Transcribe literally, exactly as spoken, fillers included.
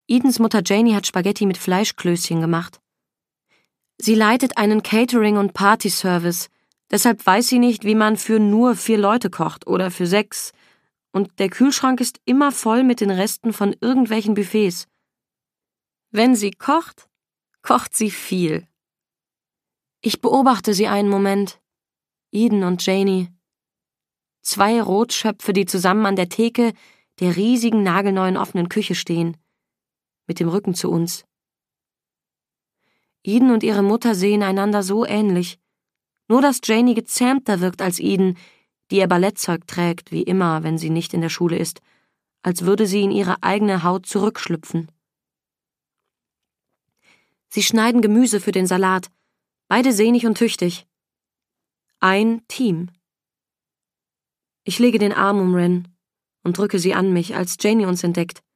Edens Mutter Janie hat Spaghetti mit Fleischklößchen gemacht. Sie leitet einen Catering- und Partyservice, deshalb weiß sie nicht, wie man für nur vier Leute kocht oder für sechs, und der Kühlschrank ist immer voll mit den Resten von irgendwelchen Buffets. Wenn sie kocht, kocht sie viel. Ich beobachte sie einen Moment, Eden und Janie. Zwei Rotschöpfe, die zusammen an der Theke der riesigen, nagelneuen offenen Küche stehen, mit dem Rücken zu uns. Eden und ihre Mutter sehen einander so ähnlich, nur dass Janie gezähmter wirkt als Eden, die ihr Ballettzeug trägt, wie immer, wenn sie nicht in der Schule ist, als würde sie in ihre eigene Haut zurückschlüpfen. Sie schneiden Gemüse für den Salat, beide sehnig und tüchtig. Ein Team. Ich lege den Arm um Ren und drücke sie an mich, als Janie uns entdeckt.